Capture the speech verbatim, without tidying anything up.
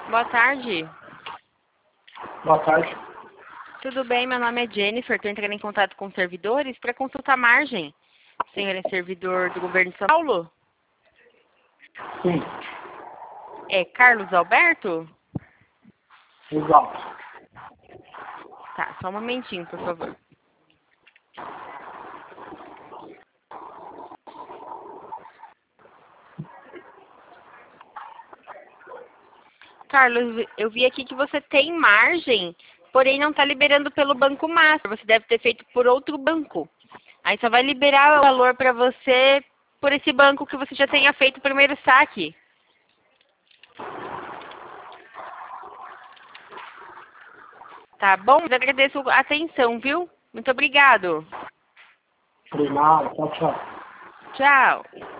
Boa tarde. Boa tarde. Tudo bem? Meu nome é Jennifer. Estou entrando em contato com servidores para consultar a margem. O senhor é servidor do governo de São Paulo? Sim, É Carlos Alberto? exato. Tá, só um momentinho, por favor. Carlos, eu vi aqui que você tem margem, porém não está liberando pelo Banco Master. Você deve ter feito por outro banco. Aí só vai liberar o valor para você por esse banco que você já tenha feito o primeiro saque. Tá bom? Eu agradeço a atenção, viu? Muito obrigado. Obrigado, tchau, tchau. Tchau.